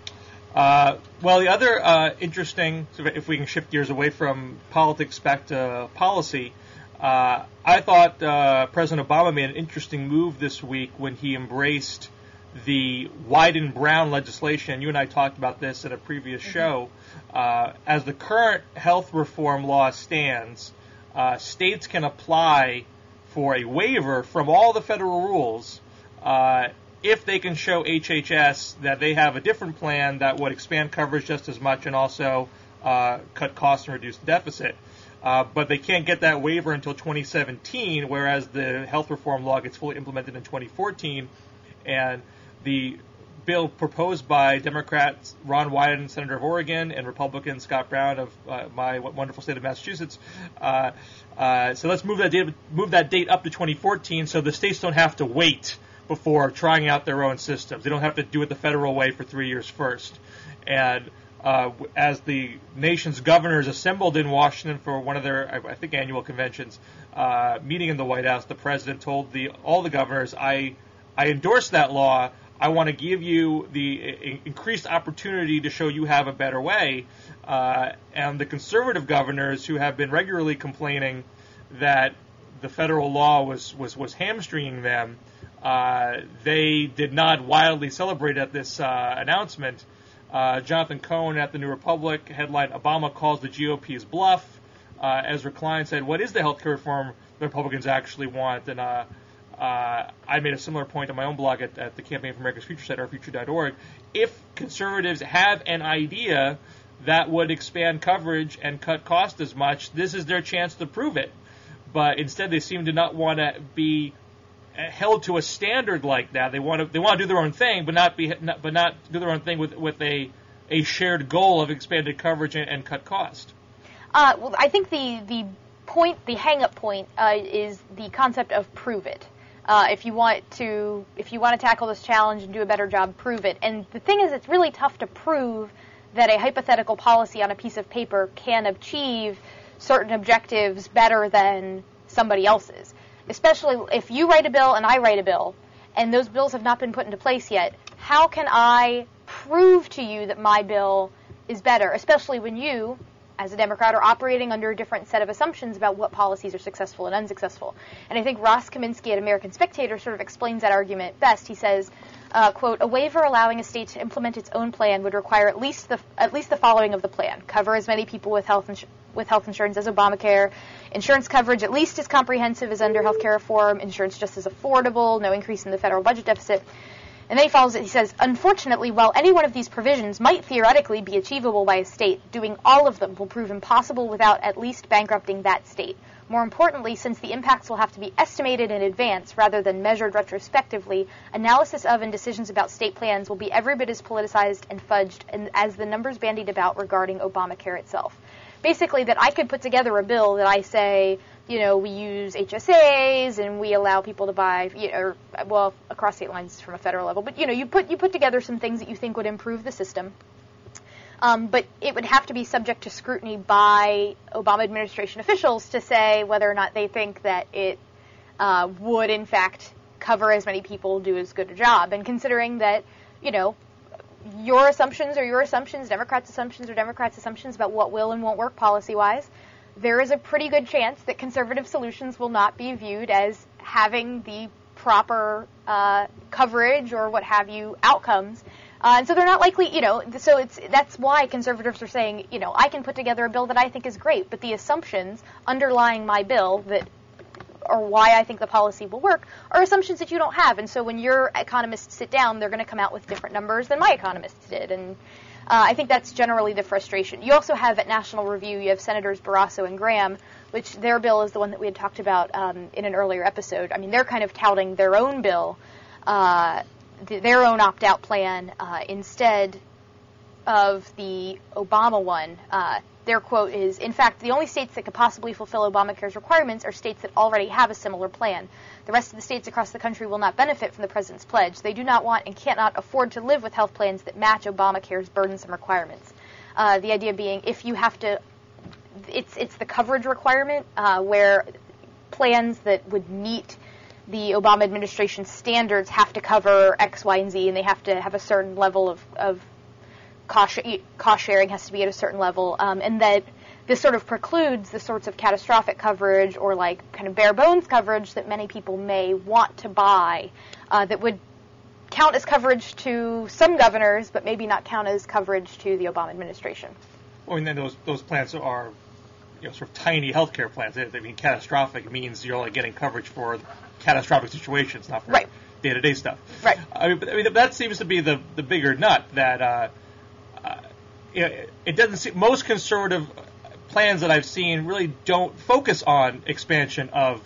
Uh, well, the other uh, interesting, so if we can shift gears away from politics back to policy, uh, I thought uh, President Obama made an interesting move this week when he embraced the Wyden-Brown legislation. You and I talked about this in a previous mm-hmm. show. Uh, as the current health reform law stands, uh, states can apply for a waiver from all the federal rules uh, if they can show H H S that they have a different plan that would expand coverage just as much and also uh, cut costs and reduce the deficit. Uh, but they can't get that waiver until twenty seventeen, whereas the health reform law gets fully implemented in twenty fourteen. And the bill proposed by Democrats Ron Wyden, Senator of Oregon, and Republican Scott Brown of uh, my wonderful state of Massachusetts. Uh, uh, so let's move that date, move that date up to twenty fourteen so the states don't have to wait before trying out their own systems. They don't have to do it the federal way for three years first. And uh, as the nation's governors assembled in Washington for one of their, I think, annual conventions, uh, meeting in the White House, the president told the all the governors, I, I endorse that law. I want to give you the increased opportunity to show you have a better way. Uh, and the conservative governors who have been regularly complaining that the federal law was, was, was hamstringing them, uh, they did not wildly celebrate at this uh, announcement. Uh, Jonathan Cohn at the New Republic headlined, Obama calls the G O P's bluff. Uh, Ezra Klein said, what is the health care reform the Republicans actually want? And uh, Uh, I made a similar point on my own blog at, at the Campaign for America's Future site, our future dot org. If conservatives have an idea that would expand coverage and cut costs as much, this is their chance to prove it. But instead, they seem to not want to be held to a standard like that. They want to they want to do their own thing, but not be not, but not do their own thing with with a a shared goal of expanded coverage and, and cut cost. Uh, well, I think the the point, the hang-up point, uh, is the concept of prove it. Uh, if you want to, if you want to tackle this challenge and do a better job, prove it. And the thing is, it's really tough to prove that a hypothetical policy on a piece of paper can achieve certain objectives better than somebody else's. Especially if you write a bill and I write a bill, and those bills have not been put into place yet. How can I prove to you that my bill is better? Especially when you, as a Democrat, are operating under a different set of assumptions about what policies are successful and unsuccessful. And I think Ross Kaminsky at American Spectator sort of explains that argument best. He says, uh, quote, a waiver allowing a state to implement its own plan would require at least the at least the following of the plan. Cover as many people with health ins- with health insurance as Obamacare, insurance coverage at least as comprehensive as under health care reform, insurance just as affordable, no increase in the federal budget deficit. And then he follows it, he says, unfortunately, while any one of these provisions might theoretically be achievable by a state, doing all of them will prove impossible without at least bankrupting that state. More importantly, since the impacts will have to be estimated in advance rather than measured retrospectively, analysis of and decisions about state plans will be every bit as politicized and fudged as the numbers bandied about regarding Obamacare itself. Basically, that I could put together a bill that I say, you know, we use H S As and we allow people to buy, you know, or, well, across state lines from a federal level. But, you know, you put you put together some things that you think would improve the system. Um, but it would have to be subject to scrutiny by Obama administration officials to say whether or not they think that it uh, would, in fact, cover as many people, do as good a job. And considering that, you know, your assumptions are your assumptions, Democrats' assumptions are Democrats' assumptions about what will and won't work policy-wise, there is a pretty good chance that conservative solutions will not be viewed as having the proper uh, coverage or what have you outcomes. Uh, and so they're not likely, you know, so it's that's why conservatives are saying, you know, I can put together a bill that I think is great, but the assumptions underlying my bill that or why I think the policy will work are assumptions that you don't have. And so when your economists sit down, they're going to come out with different numbers than my economists did. And uh, I think that's generally the frustration. You also have at National Review, you have Senators Barrasso and Graham, which their bill is the one that we had talked about um, in an earlier episode. I mean, they're kind of touting their own bill, uh, th- their own opt-out plan. Uh, instead, of the Obama one, uh, their quote is, in fact, the only states that could possibly fulfill Obamacare's requirements are states that already have a similar plan. The rest of the states across the country will not benefit from the president's pledge. They do not want and cannot afford to live with health plans that match Obamacare's burdensome requirements. Uh, the idea being, if you have to, it's it's the coverage requirement uh, where plans that would meet the Obama administration standards have to cover X, Y, and Z, and they have to have a certain level of, of cost, cost sharing has to be at a certain level, um, and that this sort of precludes the sorts of catastrophic coverage or like kind of bare bones coverage that many people may want to buy uh, that would count as coverage to some governors, but maybe not count as coverage to the Obama administration. Well, and then those those plans are, you know, sort of tiny healthcare plans. I mean, catastrophic means you're only getting coverage for catastrophic situations, not for right. day-to-day stuff. Right. I mean, but, I mean, that seems to be the the bigger nut that uh, uh, you know, it doesn't seem most conservative plans that I've seen really don't focus on expansion of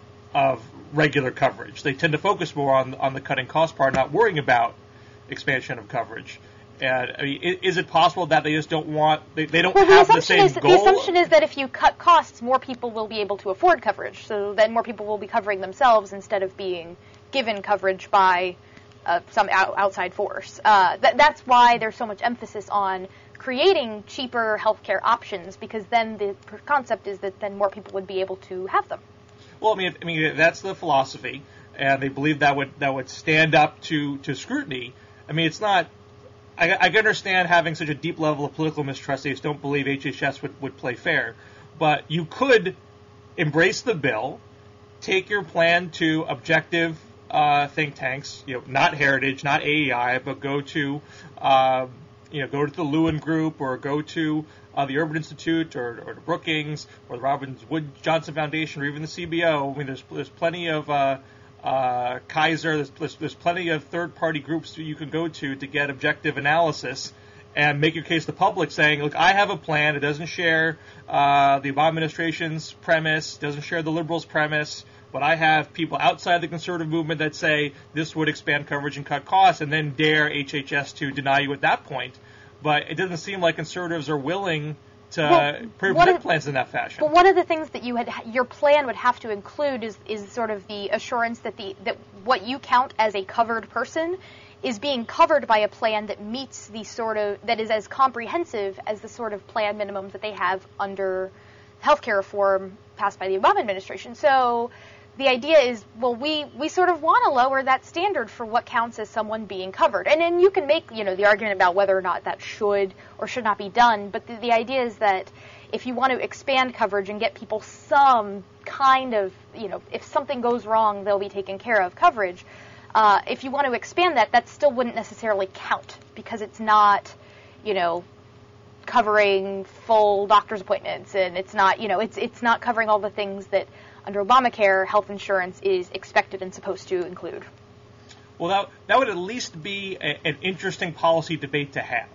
of regular coverage. They tend to focus more on on the cutting cost part, not worrying about expansion of coverage. And I mean, is it possible that they just don't want they, they don't well, have the, the same is, goal? The assumption is that if you cut costs, more people will be able to afford coverage. So then more people will be covering themselves instead of being given coverage by uh, some out, outside force. Uh, th- that's why there's so much emphasis on creating cheaper healthcare options, because then the concept is that then more people would be able to have them. Well, I mean, I mean that's the philosophy, and they believe that would that would stand up to, to scrutiny. I mean, it's not. I, I can understand having such a deep level of political mistrust. They just don't believe H H S would, would play fair. But you could embrace the bill, take your plan to objective uh, think tanks, you know, not Heritage, not A E I, but go to, uh, you know, go to the Lewin Group or go to uh, the Urban Institute or, or the Brookings or the Robin Wood Johnson Foundation or even the C B O. I mean, there's there's plenty of uh, Uh, Kaiser, there's, there's, there's plenty of third-party groups that you can go to to get objective analysis and make your case to the public saying, look, I have a plan. It doesn't share uh, the Obama administration's premise, doesn't share the liberals' premise, but I have people outside the conservative movement that say this would expand coverage and cut costs, and then dare H H S to deny you at that point. But it doesn't seem like conservatives are willing to well, present plans in that fashion. But one of the things that you had, your plan would have to include is, is sort of the assurance that the that what you count as a covered person is being covered by a plan that meets the sort of that is as comprehensive as the sort of plan minimums that they have under healthcare reform passed by the Obama administration. So the idea is, well, we, we sort of want to lower that standard for what counts as someone being covered. And then you can make, you know, the argument about whether or not that should or should not be done. But the, the idea is that if you want to expand coverage and get people some kind of, you know, if something goes wrong, they'll be taken care of coverage. Uh, if you want to expand that, that still wouldn't necessarily count because it's not, you know, covering full doctor's appointments, and it's not, you know, it's it's not covering all the things that under Obamacare, health insurance is expected and supposed to include. Well, that, that would at least be a, an interesting policy debate to have.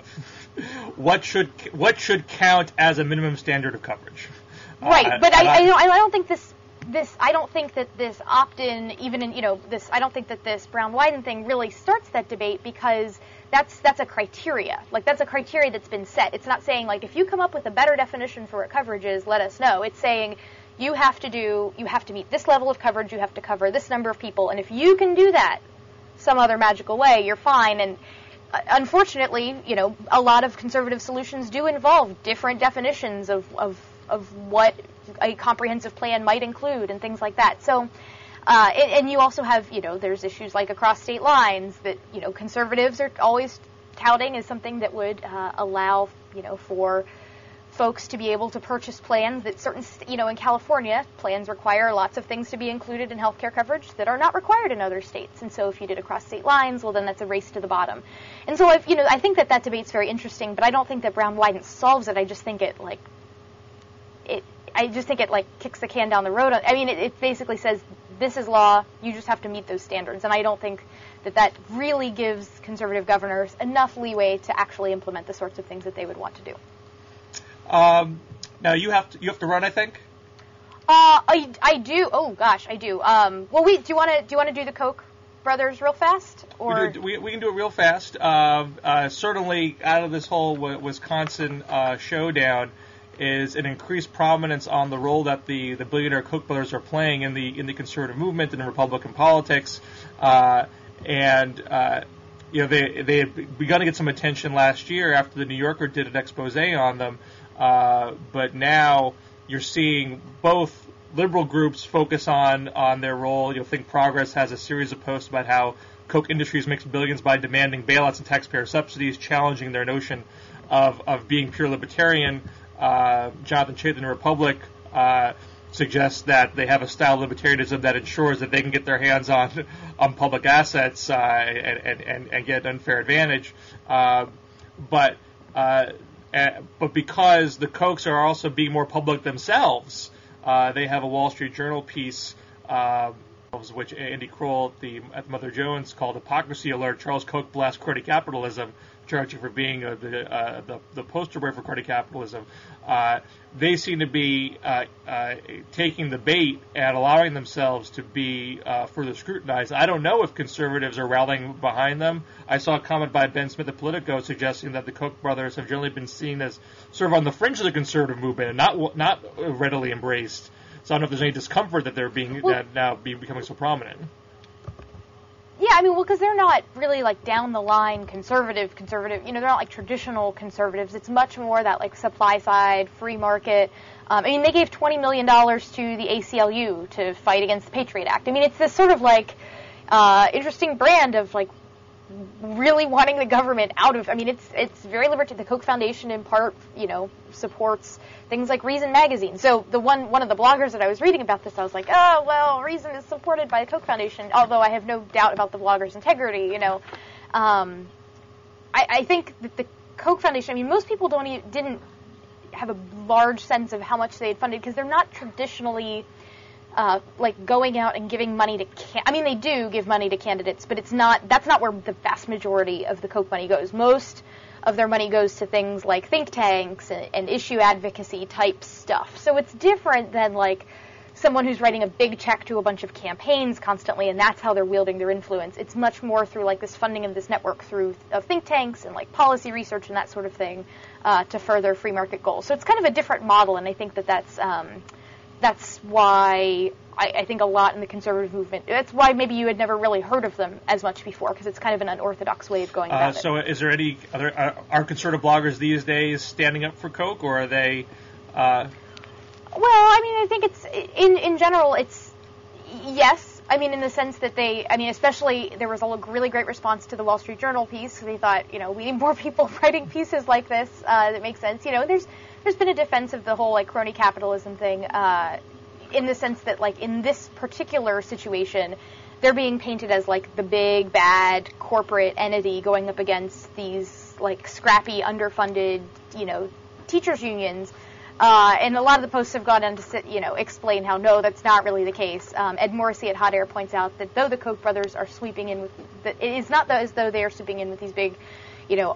what should what should count as a minimum standard of coverage? Right, uh, but I, I, don't, I don't think this this I don't think that this opt-in, even in you know this, I don't think that this Brown-Wyden thing really starts that debate because that's that's a criteria. Like that's a criteria that's been set. It's not saying like if you come up with a better definition for what coverage is, let us know. It's saying you have to do, you have to meet this level of coverage, you have to cover this number of people, and if you can do that some other magical way, you're fine. And uh, unfortunately, you know, a lot of conservative solutions do involve different definitions of, of, of what a comprehensive plan might include and things like that. So, uh, and, and you also have, you know, there's issues like across state lines that, you know, conservatives are always touting as something that would uh, allow, you know, for folks to be able to purchase plans that certain, you know, in California, plans require lots of things to be included in healthcare coverage that are not required in other states. And so if you did across state lines, well, then that's a race to the bottom. And so, I've, you know, I think that that debate's very interesting, but I don't think that Brown-Wyden solves it. I just think it, like, it, I just think it, like, kicks the can down the road. I mean, it, it basically says, this is law, you just have to meet those standards. And I don't think that that really gives conservative governors enough leeway to actually implement the sorts of things that they would want to do. Um, now you have to you have to run, I think. Uh, I, I do. Oh gosh, I do. Um, well, wait. Do you want to do you want to do the Koch brothers real fast? Or we, do, we, we can do it real fast. Uh, uh, certainly, out of this whole Wisconsin uh, showdown is an increased prominence on the role that the, the billionaire Koch brothers are playing in the in the conservative movement and in Republican politics. Uh, and uh, you know, they they had begun to get some attention last year after the New Yorker did an expose on them. Uh, but now you're seeing both liberal groups focus on, on their role. You'll think Progress has a series of posts about how Koch Industries makes billions by demanding bailouts and taxpayer subsidies, challenging their notion of, of being pure libertarian. Uh, Jonathan Chait in the Republic uh, suggests that they have a style of libertarianism that ensures that they can get their hands on on public assets uh, and, and, and get an unfair advantage. Uh, but uh, but because the Kochs are also being more public themselves, uh, they have a Wall Street Journal piece, uh, which Andy Kroll at, the, at Mother Jones called Hypocrisy Alert, Charles Koch blasts crony capitalism, charging for being uh, the, uh, the the poster boy for crony capitalism. Uh, they seem to be uh, uh, taking the bait and allowing themselves to be uh, further scrutinized. I don't know if conservatives are rallying behind them. I saw a comment by Ben Smith at Politico suggesting that the Koch brothers have generally been seen as sort of on the fringe of the conservative movement and not not readily embraced. So I don't know if there's any discomfort that they're being well, that now be becoming so prominent. Yeah, I mean, well, because they're not really, like, down-the-line conservative, conservative, you know, they're not, like, traditional conservatives. It's much more that, like, supply-side, free market. Um, I mean, they gave twenty million dollars to the A C L U to fight against the Patriot Act. I mean, it's this sort of, like, uh, interesting brand of, like, really wanting the government out of, I mean, it's it's very libertarian. The Koch Foundation, in part, you know, supports things like Reason Magazine. So the one one of the bloggers that I was reading about this, I was like, oh, well, Reason is supported by the Koch Foundation, although I have no doubt about the blogger's integrity, you know. Um, I, I think that the Koch Foundation, I mean, most people don't even, didn't have a large sense of how much they had funded because they're not traditionally uh, like going out and giving money to, can- I mean, they do give money to candidates, but it's not, that's not where the vast majority of the Koch money goes. Most of their money goes to things like think tanks and, and issue advocacy type stuff. So it's different than like someone who's writing a big check to a bunch of campaigns constantly, and that's how they're wielding their influence. It's much more through like this funding of this network through of think tanks and like policy research and that sort of thing uh, to further free market goals. So it's kind of a different model, and I think that that's um, that's why I, I think a lot in the conservative movement, that's why maybe you had never really heard of them as much before, because it's kind of an unorthodox way of going about uh, so it. So is there any, other, are, are conservative bloggers these days standing up for Koch, or are they... Uh... Well, I mean, I think it's, in, in general, it's, yes. I mean, in the sense that they, I mean, especially, there was a really great response to the Wall Street Journal piece, because they thought, you know, we need more people writing pieces like this uh, that make sense. You know, there's there's been a defense of the whole, like, crony capitalism thing, uh, in the sense that, like, in this particular situation, they're being painted as, like, the big, bad corporate entity going up against these, like, scrappy, underfunded, you know, teachers' unions. Uh, and a lot of the posts have gone on to, sit, you know, explain how, no, that's not really the case. Um, Ed Morrissey at Hot Air points out that though the Koch brothers are sweeping in with, that it is not as though they are sweeping in with these big, you know,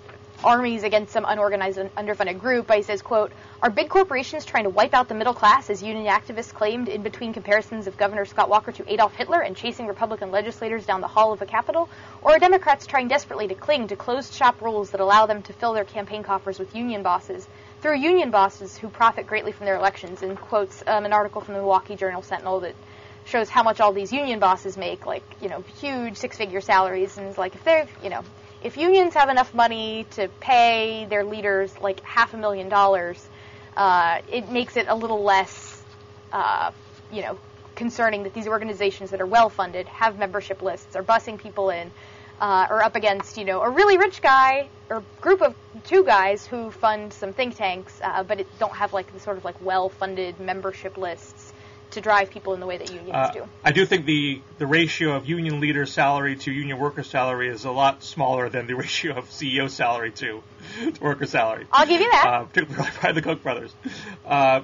armies against some unorganized and underfunded group. But he says, quote, are big corporations trying to wipe out the middle class, as union activists claimed in between comparisons of Governor Scott Walker to Adolf Hitler and chasing Republican legislators down the hall of the Capitol? Or are Democrats trying desperately to cling to closed-shop rules that allow them to fill their campaign coffers with union bosses, through union bosses who profit greatly from their elections? And quotes um, an article from the Milwaukee Journal-Sentinel that shows how much all these union bosses make, like, you know, huge six-figure salaries. And it's like, if they're, you know, if unions have enough money to pay their leaders like half a million dollars, uh, it makes it a little less, uh, you know, concerning that these organizations that are well-funded, have membership lists, are busing people in, uh, are up against, you know, a really rich guy or group of two guys who fund some think tanks, uh, but it don't have like the sort of like well-funded membership lists to drive people in the way that unions uh, do. I do think the, the ratio of union leader salary to union worker salary is a lot smaller than the ratio of C E O salary to, to worker salary. I'll give you that. Uh, particularly by the Koch brothers. Uh,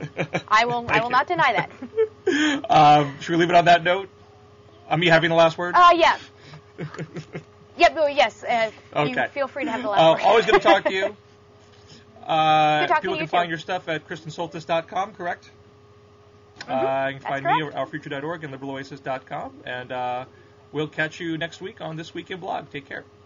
I will. I will you. not deny that. um, should we leave it on that note? I'm you having the last word? Uh, yeah. Yep. Well, yes. Uh, okay. You feel free to have the last uh, word. Always good to talk to you. Uh, good talking people to can you find too. your stuff at kristen soltis dot com, correct? Mm-hmm. Uh, you can That's find correct. me at our future dot org and liberal oasis dot com. And uh, we'll catch you next week on This Week in Blog. Take care.